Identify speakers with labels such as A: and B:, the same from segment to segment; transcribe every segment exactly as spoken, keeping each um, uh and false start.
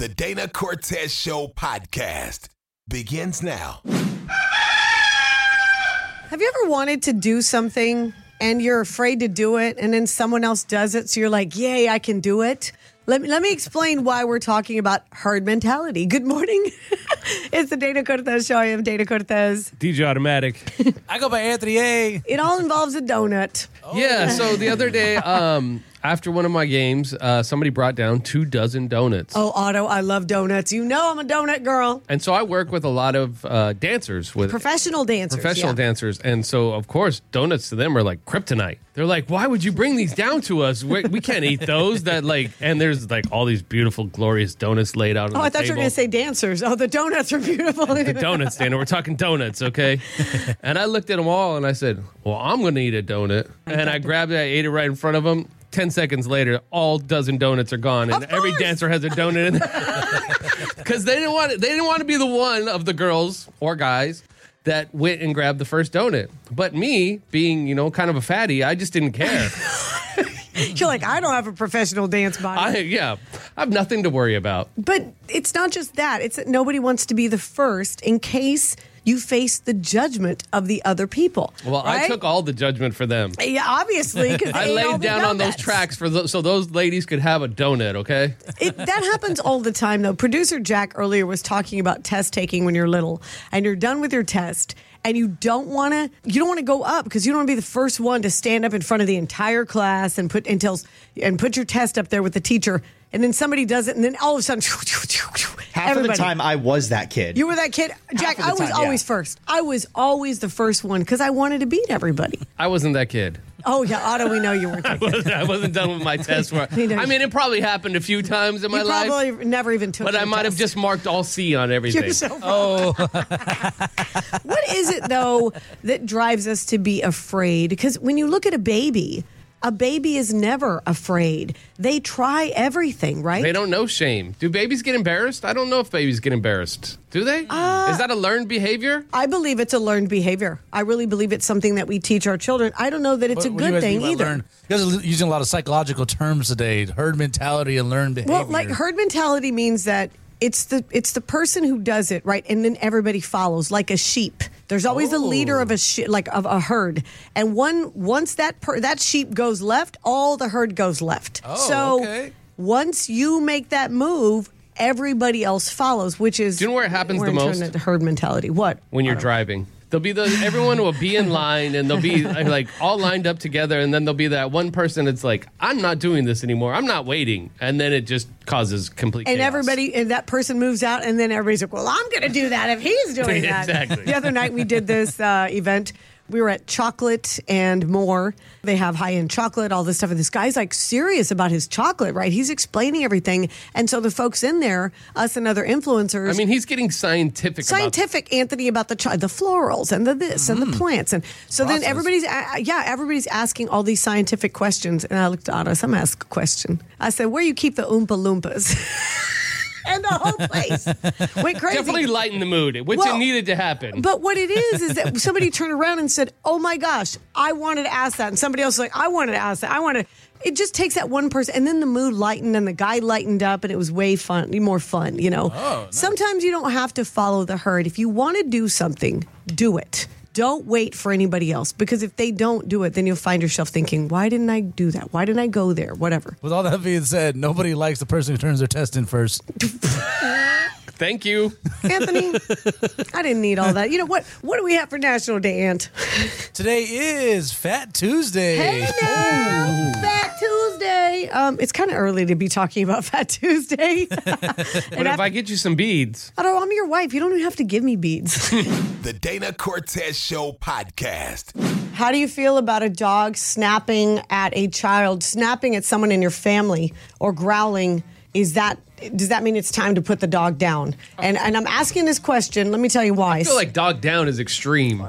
A: The Dana Cortez Show podcast begins now.
B: Have you ever wanted to do something and you're afraid to do it and then someone else does it, so you're like, yay, I can do it? Let me, let me explain why we're talking about herd mentality. Good morning. It's the Dana Cortez Show. I am Dana Cortez.
C: D J Automatic.
D: I go by Anthony A.
B: It all involves a donut.
C: Oh. Yeah, so the other day, um, after one of my games, uh, somebody brought down two dozen donuts.
B: Oh, Otto, I love donuts. You know I'm a donut girl.
C: And so I work with a lot of uh, dancers. with
B: Professional dancers.
C: Professional
B: yeah.
C: dancers. And so, of course, donuts to them are like kryptonite. They're like, why would you bring these down to us? We, we can't eat those. That like, And there's like all these beautiful, glorious donuts laid out on
B: Oh,
C: the
B: I thought
C: table.
B: you were going to say dancers. Oh, the donuts are beautiful.
C: The donuts, Dana. We're talking donuts, okay? And I looked at them all and I said, well, I'm going to eat a donut. And I grabbed it, I ate it right in front of them. Ten seconds later, all dozen donuts are gone, and every dancer has a donut in there. Because they didn't want they didn't want to be the one of the girls or guys that went and grabbed the first donut. But me, being you know kind of a fatty, I just didn't care.
B: You're like, I don't have a professional dance body.
C: I yeah, I have nothing to worry about.
B: But it's not just that. It's that nobody wants to be the first in case you face the judgment of the other people.
C: Well,
B: right?
C: I took all the judgment for them.
B: Yeah, obviously, because
C: I laid down on those tracks for th- so those ladies could have a donut, okay?
B: It, that happens all the time, though. Producer Jack earlier was talking about test taking when you're little, and you're done with your test, and you don't want to you don't want to go up because you don't want to be the first one to stand up in front of the entire class and put until and put your test up there with the teacher. And then somebody does it, and then all of a sudden,
E: half
B: everybody.
E: of the time I was that kid.
B: You were that kid? Jack, I was
E: time,
B: always
E: yeah.
B: first. I was always the first one because I wanted to beat everybody.
C: I wasn't that kid.
B: Oh, yeah, Otto, we know you weren't that
C: I
B: kid.
C: wasn't, I wasn't done with my test. Where,
B: We know
C: I
B: you-
C: mean, it probably happened a few times in my
B: You
C: life.
B: probably never even took
C: But
B: your
C: I might have
B: test.
C: just marked all C on everything.
B: You're so
C: oh,
B: What is it, though, that drives us to be afraid? Because when you look at a baby, a baby is never afraid. They try everything, right?
C: they don't know shame. Do babies get embarrassed? I don't know if babies get embarrassed. Do they?
B: Uh,
C: Is that a learned behavior?
B: I believe it's a learned behavior. I really believe it's something that we teach our children. I don't know that it's
D: What-
B: a
D: what do you
B: good
D: guys
B: thing
D: mean by
B: either.
D: learn? You guys are using a lot of psychological terms today. Herd mentality and learned behavior.
B: Well, like herd mentality means that it's the it's the person who does it, right? And then everybody follows, like a sheep. There's always a leader of a sh- like of a herd, and one once that per- that sheep goes left, all the herd goes left.
D: Oh,
B: so
D: okay.
B: once you make that move, everybody else follows, which is
C: Do you know where it happens
B: we're
C: the
B: entering
C: most?
B: into herd mentality. What?
C: When you're driving. There'll be the everyone will be in line and they'll be like all lined up together, and then there'll be that one person that's like, I'm not doing this anymore. I'm not waiting. And then it just causes complete
B: And
C: chaos.
B: everybody, and that person moves out, and then everybody's like, well, I'm going to do that if he's doing that.
C: Exactly.
B: The other night we did this uh, event. We were at Chocolate and More. They have high-end chocolate, all this stuff. And this guy's like serious about his chocolate, right? He's explaining everything. And so the folks in there, us and other influencers.
C: I mean, he's getting scientific.
B: Scientific, Anthony, about the cho- the florals and the this and the plants, and so then
D: Process.
B: everybody's a- yeah, everybody's asking all these scientific questions. And I looked at Otto. So I'm asked a question. I said, "Where you keep the Oompa Loompas?" And the whole place went crazy.
C: Definitely lighten the mood, which
B: Well,
C: it needed to happen.
B: But what it is is that somebody turned around and said, "Oh my gosh, I wanted to ask that," and somebody else was like, "I wanted to ask that. I wanted." It just takes that one person, and then the mood lightened, and the guy lightened up, and it was way fun, more fun. You know,
D: Oh, nice.
B: Sometimes you don't have to follow the herd. If you want to do something, do it. Don't wait for anybody else, because if they don't do it, then you'll find yourself thinking, "Why didn't I do that? Why didn't I go there? Whatever."
D: With all that being said, nobody likes the person who turns their test in first.
C: Thank you.
B: Anthony, I didn't need all that. You know what? What do we have for National Day, Ant?
D: Today is Fat Tuesday.
B: Hey now, Fat Tuesday. Um, it's kind of early to be talking about Fat Tuesday.
C: But if I get you some beads,
B: I don't, I'm your wife. You don't even have to give me beads.
A: The Dana Cortez Show podcast.
B: How do you feel about a dog snapping at a child, snapping at someone in your family, or growling? Is that does that mean it's time to put the dog down? And and I'm asking this question. Let me tell you why.
C: I feel like dog down is extreme.
B: Um,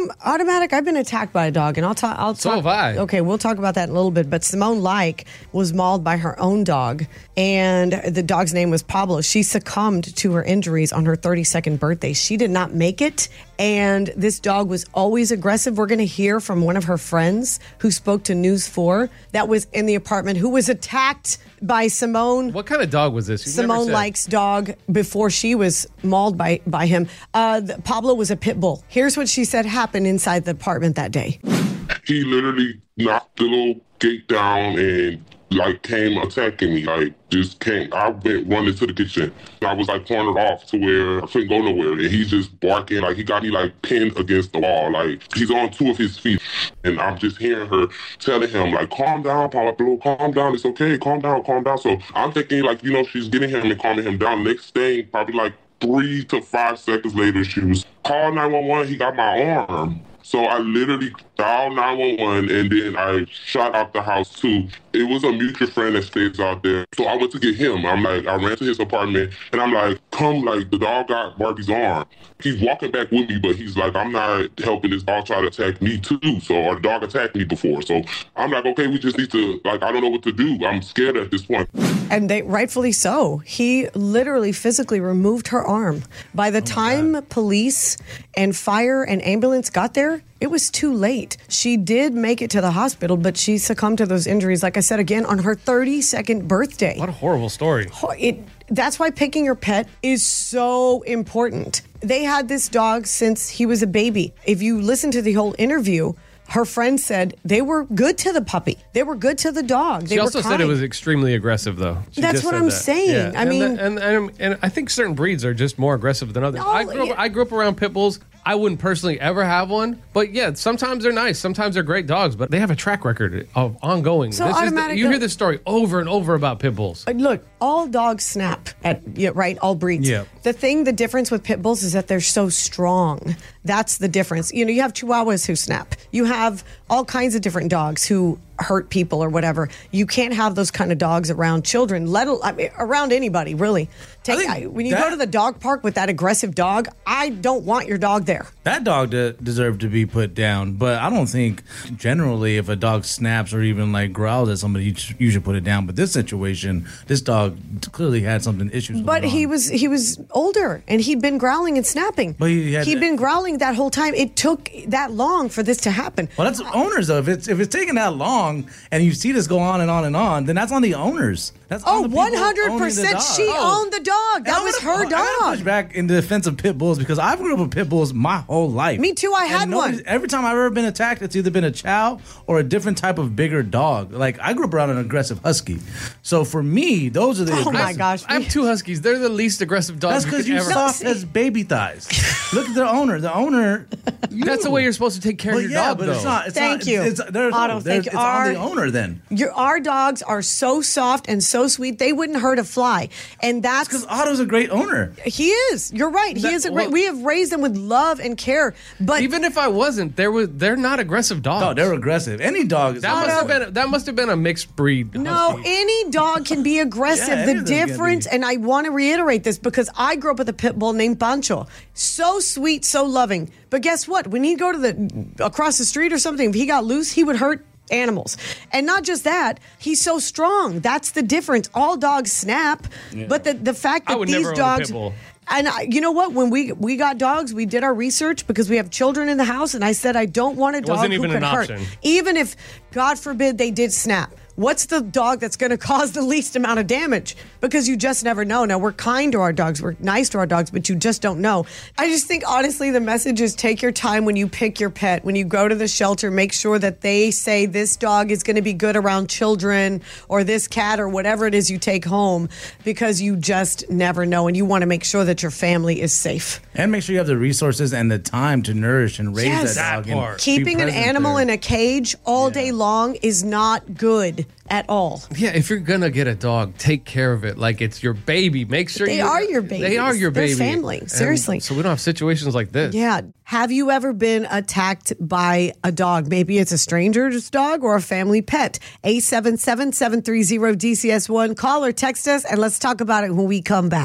B: Um, automatic. I've been attacked by a dog, and I'll talk. I'll
C: So
B: talk.
C: have I.
B: Okay, we'll talk about that in a little bit. But Simone Like was mauled by her own dog, and the dog's name was Pablo. She succumbed to her injuries on her thirty-second birthday. She did not make it, and this dog was always aggressive. We're going to hear from one of her friends who spoke to News four that was in the apartment who was attacked by Simone.
C: What kind of dog was this? You've never
B: Simone
C: said.
B: Like's dog before she was mauled by, by him. Uh, the, Pablo was a pit bull. Here's what she said happened inside the apartment that day.
F: He literally knocked the little gate down and like came attacking me. Like just came. I went running to the kitchen. I was like cornered off to where I couldn't go nowhere. And he's just barking. Like he got me like pinned against the wall. Like he's on two of his feet. And I'm just hearing her telling him like, calm down, Pablo, calm down. It's okay. Calm down, calm down. So I'm thinking like, you know, she's getting him and calming him down. Next thing, probably like three to five seconds later, she was call nine one one. He got my arm. So I literally dialed nine one one and then I shot out the house too. It was a mutual friend that stays out there. So I went to get him. I'm like, I ran to his apartment and I'm like, come, like the dog got Barbie's arm. He's walking back with me, but he's like, I'm not helping this dog try to attack me too. So our dog attacked me before. So I'm like, okay, we just need to, like, I don't know what to do. I'm scared at this point.
B: And they rightfully so. He literally physically removed her arm. By the time police and fire and ambulance got there, it was too late. She did make it to the hospital, but she succumbed to those injuries, like I said, again, on her thirty-second birthday.
C: What a horrible story.
B: It, that's why picking your pet is so important. They had this dog since he was a baby. If you listen to the whole interview, her friend said they were good to the puppy. They were good to the dog. They
C: She also
B: were
C: said it
B: kind.
C: was extremely aggressive, though. She
B: That's
C: just
B: what
C: said
B: I'm
C: that.
B: saying.
C: Yeah.
B: I
C: And
B: mean-
C: the- and, and and I think certain breeds are just more aggressive than others.
B: No,
C: I grew up,
B: yeah.
C: I grew up around pit bulls. I wouldn't personally ever have one, but yeah, sometimes they're nice. Sometimes they're great dogs, but they have a track record of ongoing.
B: So
C: This is the-
B: automatic-
C: you hear this story over and over about pit bulls.
B: Uh, Look, all dogs snap at yeah, right, all breeds.
C: Yeah.
B: The thing, the difference with pit bulls is that they're so strong. That's the difference. You know, you have Chihuahuas who snap. You have all kinds of different dogs who hurt people or whatever. You can't have those kind of dogs around children, let al- I mean, around anybody, really. Take
G: think
B: I, when you
G: that-
B: go to the dog park with that aggressive dog, I don't want your dog there.
G: That dog de- deserved to be put down, but I don't think generally if a dog snaps or even like growls at somebody, you, sh- you should put it down. But this situation, this dog clearly had something issues.
B: But
G: going
B: he
G: on.
B: was he was older and he'd been growling and snapping.
G: But he had-
B: He'd been growling that whole time. It took that long for this to happen.
G: Well, that's owners though. If it's if it's taking that long and you see this go on and on and on, then that's on the owners. That's on
B: Oh,
G: the people owning the
B: one hundred percent.
G: dog.
B: She
G: Oh.
B: owned the dog.
G: And
B: That
G: I'm
B: was
G: gonna-
B: her
G: I gotta push
B: dog.
G: back in defense of pit bulls because I've grew up with pit bulls my whole life.
B: Me too, I
G: And
B: had
G: nobody's-
B: one.
G: Every time I've ever been attacked, it's either been a chow or a different type of bigger dog. Like I grew up around an aggressive husky, so for me, those are the.
B: Oh, my
G: aggressive-
B: gosh.
C: I have two huskies. They're the least aggressive dogs
G: That's
C: you
G: because
C: could
G: you
C: ever.
G: soft
B: see-
G: as baby thighs. Look at the owner. The owner.
C: That's the way you're supposed to take care
G: Well,
C: of your
G: yeah,
C: dog,
G: but
C: though.
G: it's not. It's
B: Thank
G: not,
B: you.
G: It's, it's, there's
B: Otto,
G: no,
B: thank
G: there's,
B: you.
G: it's on the
B: Our-
G: owner then.
B: Your, our dogs are so soft and so sweet, they wouldn't hurt a fly. And that's
G: Because Otto's a great owner.
B: he is. You're right. He
C: That-
B: is a great.
C: well-
B: We have raised them with love and care. But
C: Even if I wasn't, there was they're not aggressive dogs.
G: Oh, they're aggressive. Any dog is
C: that must have
G: aggressive.
C: been that must have been a mixed breed.
B: no,
C: husky.
B: any dog can be aggressive.
G: Yeah,
B: the
G: anything's gonna
B: difference,
G: be.
B: and I want to reiterate this because I grew up with a pit bull named Pancho. So sweet, so loving. But guess what? When he'd go to the across the street or something, if he got loose, he would hurt animals. And not just that, he's so strong. That's the difference. All dogs snap, but the the fact
C: I
B: that
C: would
B: these
C: never own a
B: dogs
C: pit bull.
B: and I, you know what? When we we got dogs, we did our research because we have children in the house, and I said I don't want a dog
C: wasn't
B: who
C: even
B: could
C: an
B: hurt,
C: option.
B: even if God forbid they did snap. What's the dog that's going to cause the least amount of damage? Because you just never know. Now, we're kind to our dogs. We're nice to our dogs, but you just don't know. I just think, honestly, the message is take your time when you pick your pet. When you go to the shelter, make sure that they say this dog is going to be good around children or this cat or whatever it is you take home because you just never know. And you want to make sure that your family is safe.
G: And make sure you have the resources and the time to nourish and raise
B: Yes.
G: that dog.
C: That
G: and
C: part.
G: be
B: Keeping an
G: present
B: animal
G: there.
B: in a cage all
G: Yeah.
B: day long is not good at all.
C: Yeah, if you're gonna get a dog, take care of it like it's your baby. Make sure
B: They
C: you-
B: are your
C: They are
B: babies.
C: your
B: They're
C: baby.
B: family.
C: And
B: Seriously.
C: so we don't have situations like this.
B: Yeah. Have you ever been attacked by a dog? Maybe it's a stranger's dog or a family pet. eight seven seven, seven three zero, D C S one. Call or text us and let's talk about it when we come back.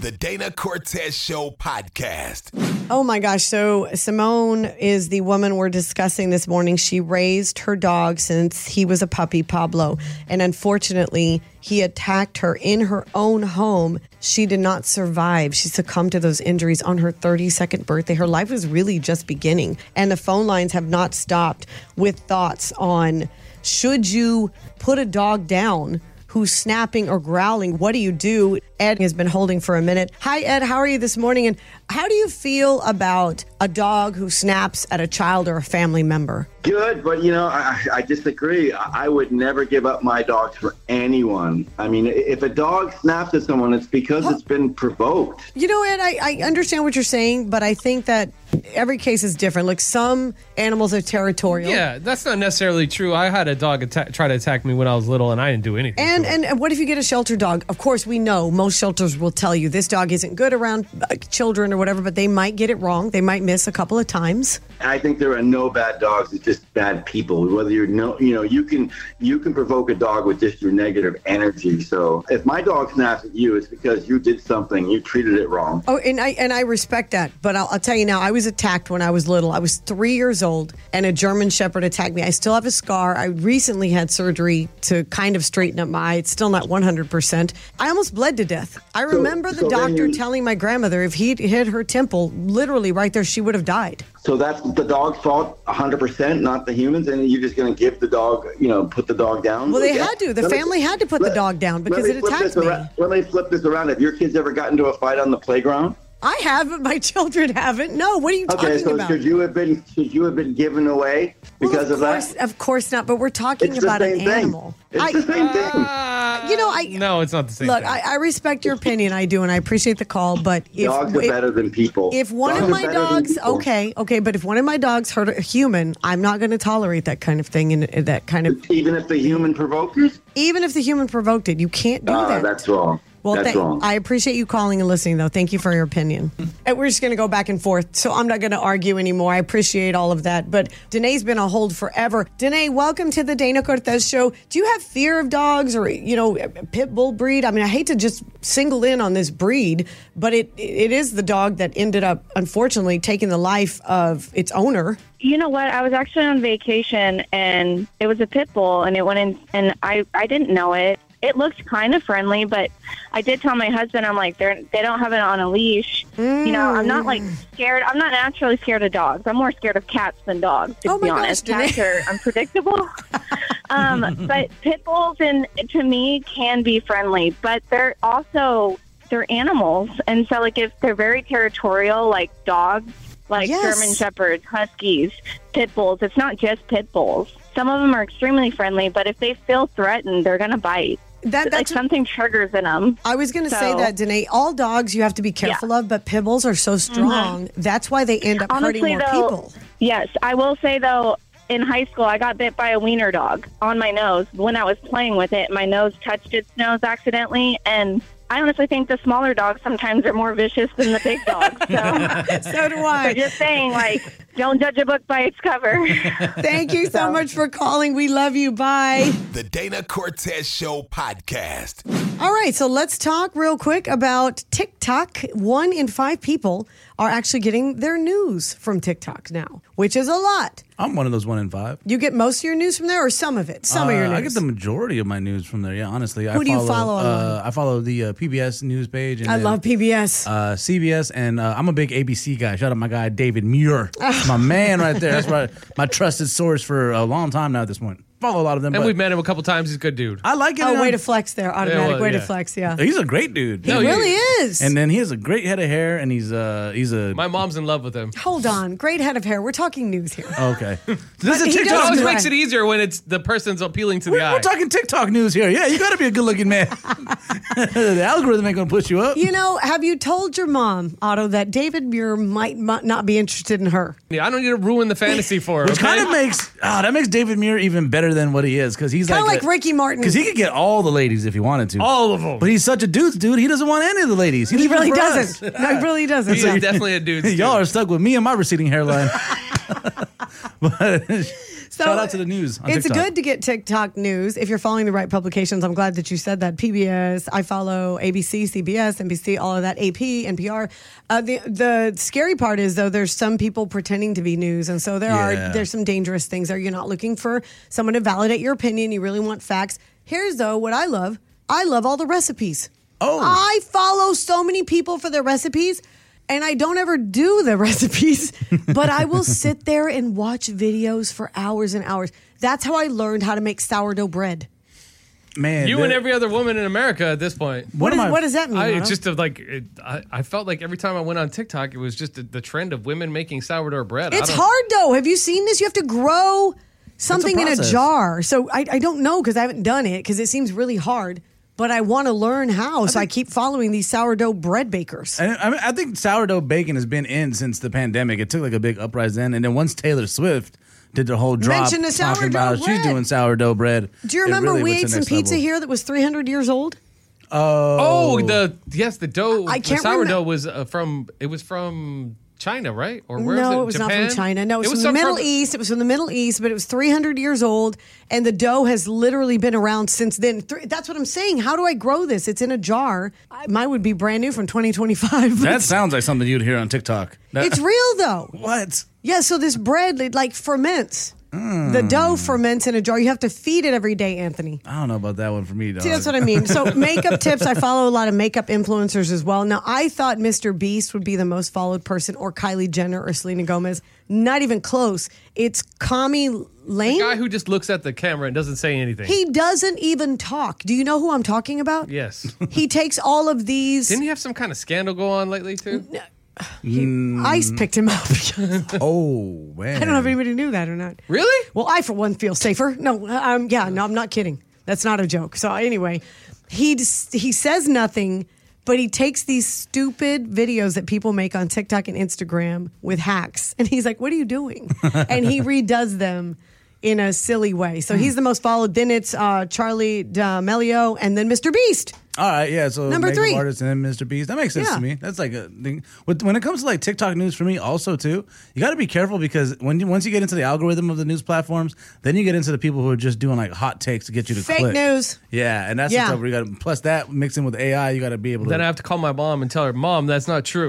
A: The Dana Cortez Show podcast.
B: Oh my gosh. So Simone is the woman we're discussing this morning. She raised her dog since he was a puppy, Pablo. And unfortunately, he attacked her in her own home. She did not survive. She succumbed to those injuries on her thirty-second birthday. Her life was really just beginning. And the phone lines have not stopped with thoughts on, should you put a dog down who's snapping or growling? What do you do? Ed has been holding for a minute. Hi, Ed. How are you this morning? And how do you feel about a dog who snaps at a child or a family member?
H: Good, but you know, I, I disagree. I would never give up my dogs for anyone. I mean, if a dog snaps at someone, it's because it's been provoked.
B: You know, Ed, I, I understand what you're saying, but I think that every case is different. Like, some animals are territorial.
C: Yeah, that's not necessarily true. I had a dog atta- try to attack me when I was little, and I didn't do anything.
B: And,
C: to it.
B: and and what if you get a shelter dog? Of course, we know most shelters will tell you this dog isn't good around uh, children or whatever, but they might get it wrong. They might miss a couple of times.
H: I think there are no bad dogs. It's just bad people. Whether you're no, you know, you can you can provoke a dog with just your negative energy. So if my dog snaps at you, it's because you did something. You treated it wrong.
B: Oh, and I and I respect that. But I'll, I'll tell you now, I was attacked when I was little. I was three years old, and a German Shepherd attacked me. I still have a scar. I recently had surgery to kind of straighten up my eye. It's still not one hundred percent. I almost bled to death. I remember the
H: so then
B: doctor
H: you-
B: telling my grandmother if he'd hit her temple, literally right there, she would have died.
H: So that's the dog's fault, one hundred percent, not the humans. And you're just going to give the dog, you know, put the dog down.
B: Well, they
H: Yeah.
B: had to. The
H: Let me-
B: family had to put the
H: let-
B: dog down because
H: let me
B: it
H: flip
B: attacked
H: this
B: me.
H: around- Let me flip this around. Have your kids ever gotten into a fight on the playground?
B: I have, but my children haven't. No, what are you
H: Okay,
B: talking
H: so
B: about?
H: should you have been should you have been given away because
B: well, of,
H: of,
B: course,
H: that?
B: Of course not, but we're talking
H: It's the
B: about an
H: same thing.
B: animal.
H: It's
B: I,
H: the same thing.
C: Uh,
B: you know, I
C: no, it's not the same
B: look.
C: thing.
B: I, I respect your opinion, I do, and I appreciate the call. But if
H: Dogs are
B: if,
H: better than people.
B: if one
H: Dogs
B: of
H: are
B: my
H: better than
B: dogs,
H: people.
B: okay, okay, but if one of my dogs hurt a human, I'm not going to tolerate that kind of thing and and that kind of.
H: Even if the human provoked it?
B: Even if the human provoked it, you can't do
H: Ah,
B: that.
H: that's wrong.
B: Well,
H: that's
B: thank-
H: wrong.
B: I appreciate you calling and listening, though. Thank you for your opinion. And we're just going to go back and forth, so I'm not going to argue anymore. I appreciate all of that. But Danae's been on hold forever. Danae, welcome to the Dana Cortez Show. Do you have fear of dogs or, you know, pit bull breed? I mean, I hate to just single in on this breed, but it it is the dog that ended up, unfortunately, taking the life of its owner.
I: You know what? I was actually on vacation, and it was a pit bull, and it went in, and I, I didn't know it. It looked kind of friendly, but I did tell my husband, I'm like, they're, they don't have it on a leash. You know, I'm not like scared. I'm not naturally scared of dogs. I'm more scared of cats than dogs, to
B: Oh
I: be
B: my gosh,
I: honest.
B: Danae.
I: Cats are unpredictable. um, but pit bulls, and to me, can be friendly, but they're also, they're animals. And so, like, if they're very territorial, like dogs, like
B: Yes.
I: German Shepherds, Huskies, pit bulls. It's not just pit bulls. Some of them are extremely friendly, but if they feel threatened, they're going to bite.
B: That,
I: Like
B: that's
I: something triggers in them.
B: I was going to
I: So-
B: say that, Danae. All dogs you have to be careful of, but pit bulls are so strong. That's why they end up
I: Honestly,
B: hurting more
I: though,
B: people.
I: Yes, I will say, though, in high school, I got bit by a wiener dog on my nose. When I was playing with it, my nose touched its nose accidentally, and I honestly think the smaller dogs sometimes are more vicious than the big dogs. So,
B: So do
I: so
B: I.
I: just saying, like, don't judge a book by its cover.
B: Thank you so much for calling. We love you. Bye.
A: The Dana Cortez Show podcast.
B: All right, so let's talk real quick about TikTok. One in five people are actually getting their news from TikTok now, which is a lot.
G: I'm one of those one in five.
B: You get most of your news from there or some of it? Some of your
G: Uh,
B: news.
G: I get the majority of my news from there. Yeah, honestly.
B: Who
G: I
B: do you
G: follow,
B: follow online?
G: Uh, I follow the uh, P B S news page. And
B: I
G: then,
B: love P B S.
G: uh, C B S, and uh, I'm a big A B C guy. Shout out my guy David Muir, my man right there. That's my my trusted source for a long time now. At this point, follow a lot of them.
C: and
G: but
C: we've met him a couple times. He's a good dude.
G: I like it.
B: oh, way to flex there. Automatic
C: well,
B: way to
C: yeah.
B: flex, yeah.
G: He's a great dude.
B: He
C: No,
B: really
C: you-
B: is.
G: And then he has a great head of hair, and he's uh he's a
C: My mom's in love with him.
B: Hold on. Great head of hair. We're talking news here.
G: okay. So this
B: But
G: is
B: he
G: TikTok.
C: It
B: does
C: always
B: Right.
C: makes it easier when it's the person's appealing to
G: We're,
C: the eye.
G: we're talking TikTok news here. Yeah, you got to be a good-looking man. The algorithm ain't gonna push you up.
B: You know, have you told your mom, Otto, that David Muir might, might not be interested in her?
C: Yeah, I don't need to ruin the fantasy for her.
G: Which
C: okay?
G: kind of makes ah that makes David Muir even better than what he is because he's
B: Kind of
G: like
B: like Ricky Martin.
G: because he could get all the ladies if he wanted to.
C: all of them.
G: But he's such a dude's dude. He doesn't want any of the ladies.
B: He
G: leaves
B: really
G: them for
B: doesn't.
G: us.
B: No, he really doesn't.
C: He's
B: Yeah.
C: definitely a dude.
G: Y'all are stuck with me and my receding hairline. but
B: So
G: Shout out to the news on
B: It's
G: TikTok.
B: good to get TikTok news if you're following the right publications. I'm glad that you said that. P B S, I follow A B C, C B S, N B C, all of that, A P, N P R. Uh, the the scary part is, though, there's some people pretending to be news. And so there
G: Yeah.
B: are there's some dangerous things there. You're not looking for someone to validate your opinion. You really want facts. Here's, though, what I love. I love all the recipes.
G: Oh.
B: I follow so many people for their recipes. And I don't ever do the recipes, but I will sit there and watch videos for hours and hours. That's how I learned how to make sourdough bread.
G: Man,
C: You
G: that-
C: and every other woman in America at this point.
B: What,
G: of
B: is,
G: my-
B: what does that mean?
C: I,
B: Otto?
C: it's just a, like it, I, I felt like every time I went on TikTok, it was just the, the trend of women making sourdough bread. I
B: It's
C: don't-
B: hard, though. Have you seen this? You have to grow something in a
G: process.
B: jar. So I, I don't know because I haven't done it because it seems really hard. But I want to learn how, so I keep following these sourdough bread bakers.
G: And I, mean, I think sourdough bacon has been in since the pandemic. It took like a big uprise then, and then once Taylor Swift did the whole drop
B: Mention the
G: talking
B: sourdough
G: about she's
B: bread.
G: doing sourdough bread.
B: Do you
G: it
B: remember
G: really
B: we
G: went to
B: ate
G: the
B: some
G: next
B: pizza
G: level.
B: here that was three hundred years old?
C: Oh, the yes, the dough.
B: I can't
C: the sourdough
B: remem-
C: was uh, from. It was from China, right? Or where
B: no,
C: was it?
B: it was
C: Japan?
B: not from China. No, it was, from the
C: some
B: Middle East. It was from the Middle East, but it was three hundred years old, and the dough has literally been around since then. Three, that's what I'm saying. How do I grow this? It's in a jar. I, mine would be brand new from twenty twenty-five.
G: That sounds like something you'd hear on TikTok. That-
B: It's real, though.
G: What?
B: Yeah, so this bread, it like ferments. The dough ferments in a jar. You have to feed it every day, Anthony.
G: I don't know about that one for me, dog.
B: See, that's what I mean. So makeup tips, I follow a lot of makeup influencers as well. Now, I thought Mister Beast would be the most followed person, or Kylie Jenner or Selena Gomez. Not even close. It's Kami Lane.
C: The guy who just looks at the camera and doesn't say anything.
B: He doesn't even talk. Do you know who I'm talking about?
C: yes.
B: He takes all of these.
C: Didn't he have some kind of scandal go on lately too?
B: Ice picked him up.
G: Oh, man.
B: I don't know if anybody knew that or not.
C: Really?
B: Well, I, for one, feel safer. No, um, yeah, no, I'm not kidding. That's not a joke. So anyway, he just, he says nothing, but he takes these stupid videos that people make on TikTok and Instagram with hacks, and he's like, "What are you doing?" And he redoes them in a silly way. So he's the most followed. Then it's uh, Charlie D'Amelio, and then Mister Beast.
G: All right, yeah. So
B: Number
G: makeup
B: three.
G: artist and then Mister Beast. That makes sense
B: Yeah.
G: to me. That's like a thing. With- When it comes to like TikTok news for me, also too, you got to be careful because when you, once you get into the algorithm of the news platforms, then you get into the people who are just doing like hot takes to get you to
B: Fake
G: click.
B: news.
G: Yeah, and that's
B: Yeah.
G: the stuff where you got to plus that mixed in with A I. You got to be able to.
C: Then I have to call my mom and tell her, "Mom, that's not true."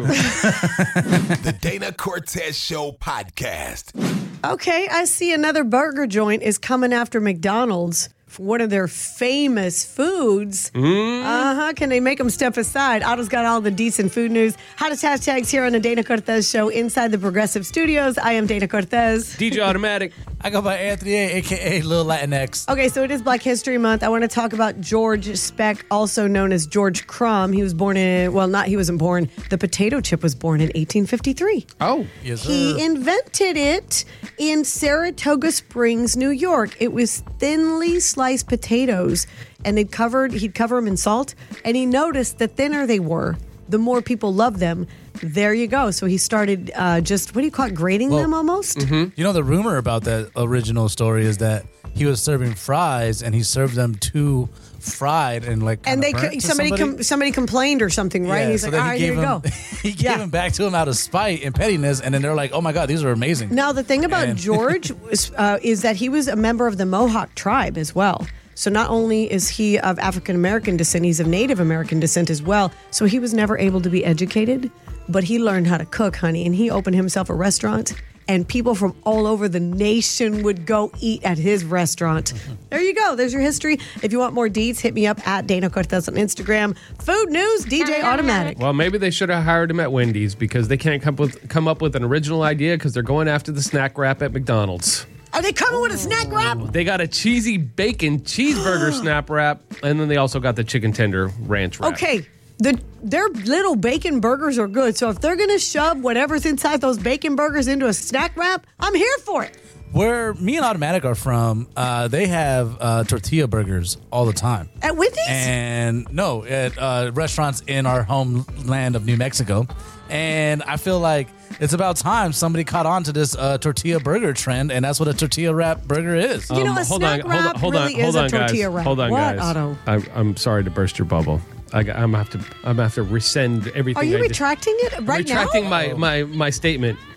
A: The Dana Cortez Show podcast.
B: Okay, I see another burger joint is coming after McDonald's for one of their famous foods. Uh huh. Can they make them step aside? Otto's got all the decent food news. Hottest hashtags here on the Dana Cortez Show inside the Progressive Studios. I am Dana Cortez.
C: D J Automatic.
D: I go by Anthony A, aka Lil Latinx.
B: Okay, so it is Black History Month. I want to talk about George Speck, also known as George Crumb. He was born in, well, not he wasn't born. The potato chip was born in eighteen fifty-three.
C: Oh,
D: Yes, sir.
B: He invented it in Saratoga Springs, New York. It was thinly sliced potatoes, and they'd covered he'd cover them in salt. And he noticed the thinner they were, the more people loved them. There you go. So he started uh, just what do you call it, grating
D: Well,
B: them almost.
D: You know, the rumor about that original story is that he was serving fries and he served them too fried and like
B: And
D: kinda
B: they
D: burnt
B: co-
D: to
B: somebody
D: somebody.
B: com- somebody complained or something, right?
D: Yeah,
B: He's
D: so
B: like,
D: then
B: all
D: he
B: right, here
D: gave
B: you
D: him,
B: go.
D: he gave
B: Yeah.
D: them back to him out of spite and pettiness, and then they're like, "Oh my god, these are amazing."
B: Now, the thing about
D: And-
B: George was, uh, is that he was a member of the Mohawk tribe as well. So not only is he of African American descent, he's of Native American descent as well. So he was never able to be educated, but he learned how to cook, honey. And he opened himself a restaurant, and people from all over the nation would go eat at his restaurant. There you go. There's your history. If you want more deets, hit me up at Dana Cortez on Instagram. Food news, D J Automatic.
C: well, maybe they should have hired him at Wendy's because they can't come up with come up with an original idea because they're going after the snack wrap at McDonald's.
B: Are they coming with a snack wrap?
C: They got a cheesy bacon cheeseburger snap wrap, and then they also got the chicken tender ranch wrap.
B: Okay, the their little bacon burgers are good. So if they're gonna shove whatever's inside those bacon burgers into a snack wrap, I'm here for it.
D: Where me and Automatic are from, uh, they have uh, tortilla burgers all the time.
B: At Wendy's?
D: And no, at uh, restaurants in our homeland of New Mexico. And I feel like it's about time somebody caught on to this uh, tortilla burger trend, and that's what a tortilla wrap burger is.
B: You know, a
C: Um, hold
B: snack
C: on, hold on,
B: wrap
C: hold on,
B: really
C: hold
B: is a
C: on, guys.
B: tortilla wrap.
C: Hold on,
B: What,
C: guys.
B: Otto?
C: I, I'm sorry to burst your bubble. I, am gonna have to. I'm gonna have to rescind everything.
B: Are you
C: I did.
B: retracting it right
C: retracting
B: now?
C: my, my my statement.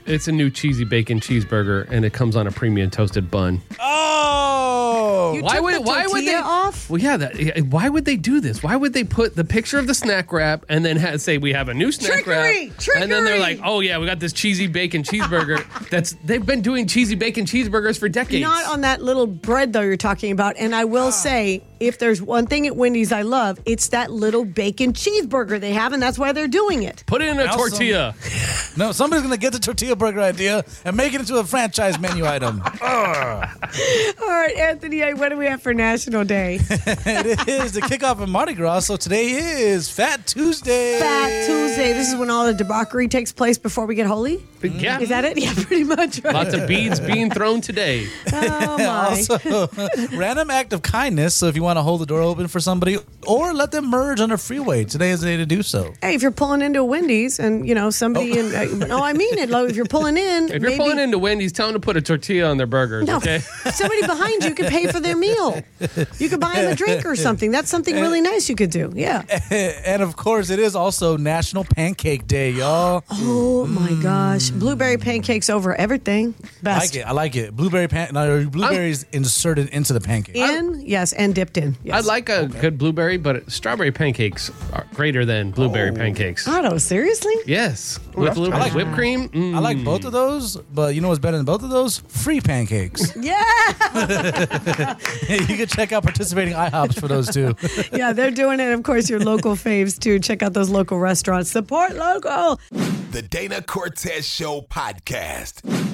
C: It's a new cheesy bacon cheeseburger, and it comes on a premium toasted bun.
D: Oh,
B: You
C: Why
B: took
C: would
B: the
C: why would they
B: tortilla off?
C: Well, yeah. That, yeah, why would they do this? Why would they put the picture of the snack wrap and then ha say we have a new snack
B: Trickery!
C: wrap, and then they're
B: Trickery!
C: like, oh yeah, we got this cheesy bacon cheeseburger. That's they've been doing cheesy bacon cheeseburgers for decades.
B: Not on that little bread, though, you're talking about. And I will say, if there's one thing at Wendy's I love, it's that little bacon cheeseburger they have, and that's why they're doing it.
C: Put it in a
D: Now some-
C: tortilla.
D: no, somebody's gonna get the tortilla burger idea and make it into a franchise menu item.
B: All right, Anthony, what do we have for National Day?
D: It is the kickoff of Mardi Gras, so today is Fat Tuesday.
B: Fat Tuesday. This is when all the debauchery takes place before we get holy.
C: Yeah.
B: Is that it? Yeah, pretty much. Right?
C: Lots of beads being thrown today.
B: Oh, my.
D: Also, random act of kindness. So if you want to hold the door open for somebody or let them merge on a freeway, today is the day to do so.
B: Hey, if you're pulling into a Wendy's and, you know, somebody in. Uh, no, I mean it, Lo. If you're pulling in.
C: If you're
B: maybe,
C: pulling into Wendy's, tell them to put a tortilla on their burgers,
B: No,
C: okay?
B: somebody behind you could pay for their meal. You could buy them a drink or something. That's something really nice you could do. Yeah.
D: And of course, it is also National Pancake Day, y'all.
B: Oh my gosh, blueberry pancakes over everything.
D: I
B: Best.
D: like it. I like it. Blueberry pan. No, blueberries inserted into the pancake.
B: In, yes, and dipped in. Yes.
C: I like a good blueberry, but strawberry pancakes are greater than blueberry pancakes.
B: Otto, seriously?
C: Yes, with a little bit of whipped cream. Mm.
D: I like both of those, but you know what's better than both of those? Free pancakes.
B: Yeah.
D: You can check out participating IHOPs for those too.
B: Yeah, they're doing it. Of course, your local faves too. Check out those local restaurants. Support local.
A: The Dana Cortez Show podcast.